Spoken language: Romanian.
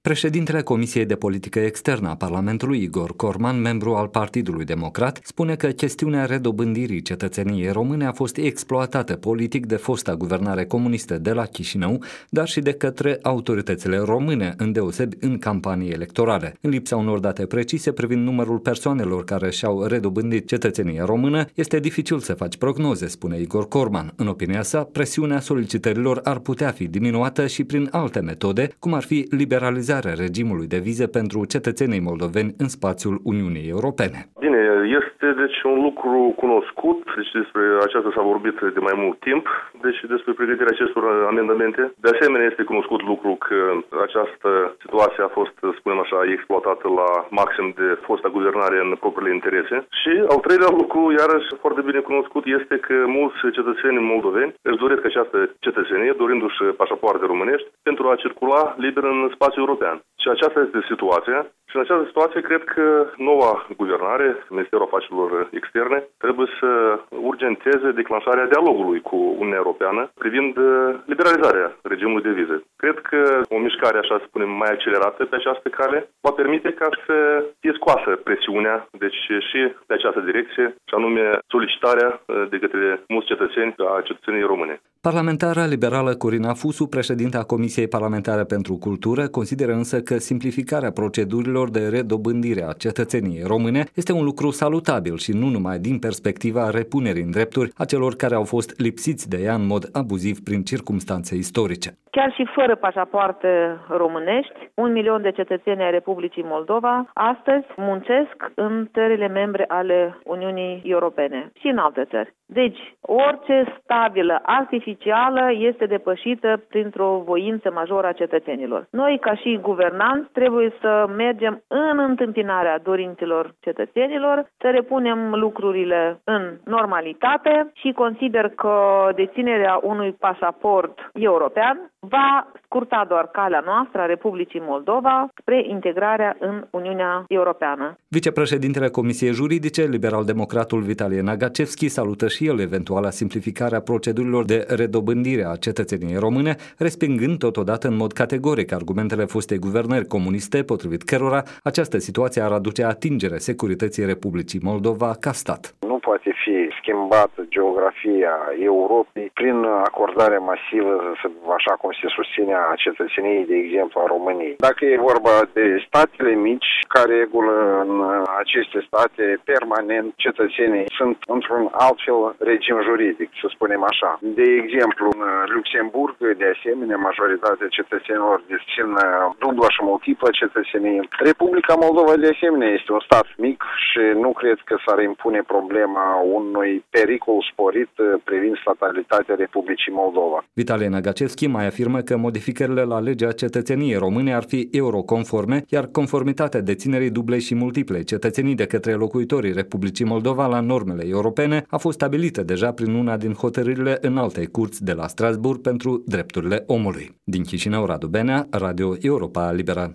Președintele Comisiei de Politică Externă a Parlamentului, Igor Corman, membru al Partidului Democrat, spune că chestiunea redobândirii cetățeniei române a fost exploatată politic de fosta guvernare comunistă de la Chișinău, dar și de către autoritățile române, îndeosebi în campanii electorale. În lipsa unor date precise privind numărul persoanelor care și-au redobândit cetățenia română, este dificil să faci prognoze, spune Igor Corman. În opinia sa, presiunea solicitărilor ar putea fi diminuată și prin alte metode, cum ar fi liberalizarea regimului de vize pentru cetățenii moldoveni în spațiul Uniunii Europene. Bine, este deci un lucru cunoscut, deci despre aceasta s-a vorbit de mai mult timp, deci despre pregătirea acestor amendamente. De asemenea, este cunoscut lucru că această situație a fost, spunem așa, exploatată la maxim de fosta guvernare în propriile interese. Și al treilea lucru, iarăși foarte bine cunoscut, este că mulți cetățeni moldoveni își doresc această cetățenie, dorindu-și pașapoarte românești, pentru a circula liber în spațiul european. Și aceasta este situația. Și în această situație cred că noua guvernare, Ministerul Afacerilor Externe, trebuie să urgenteze declanșarea dialogului cu Uniunea Europeană privind liberalizarea regimului de vize. Cred că o mișcare, așa să spunem, mai accelerată pe această cale va permite ca să fie scoasă presiunea, deci și pe această direcție, și anume solicitarea de către mulți cetățeni a cetățenii române. Parlamentara liberală Corina Fusu, președinta Comisiei Parlamentare pentru Cultură, consideră însă că simplificarea procedurilor de redobândire a cetățeniei române este un lucru salutabil și nu numai din perspectiva repunerii în drepturi a celor care au fost lipsiți de ea în mod abuziv prin circumstanțe istorice. Chiar și fără pașapoarte românești, 1 milion de cetățeni ai Republicii Moldova astăzi muncesc în țările membre ale Uniunii Europene și în alte țări. Deci, orice stabilă artificială este depășită printr-o voință majoră a cetățenilor. Noi, ca și guvernanți, trebuie să mergem în întâmpinarea dorințelor cetățenilor, să repunem lucrurile în normalitate și consider că deținerea unui pașaport european va scurta doar calea noastră a Republicii Moldova spre integrarea în Uniunea Europeană. Vicepreședintele Comisiei Juridice, liberal-democratul Vitalie Nagacevski, salută și el eventuala simplificare a procedurilor de redobândire a cetățeniei române, respingând totodată în mod categoric argumentele fostei guvernări comuniste, potrivit cărora această situație ar aduce atingere securității Republicii Moldova ca stat. Nu poate fi schimbată geografia Europei prin acordare masivă, așa cum se susține, a cetățeniei, de exemplu, a României. Dacă e vorba de statele mici, ca regulă în aceste state, permanent, cetățenii sunt într-un altfel regim juridic, să spunem așa. De exemplu, în Luxemburg, de asemenea, majoritatea cetățenilor dețin dublă și multiplă cetățenie. Republica Moldova, de asemenea, este un stat mic și nu cred că s-ar impune problema unui pericol sporit privind statalitatea Republicii Moldova. Vitalie Nagacevski mai afirmă că modificările la legea cetățeniei române ar fi euroconforme, iar conformitatea deținerii dublei și multiple cetățenii de către locuitorii Republicii Moldova la normele europene a fost stabilită deja prin una din hotărârile înaltei curți de la Strasbourg pentru drepturile omului. Din Chișinău, Radu Benea, Radio Europa Liberă.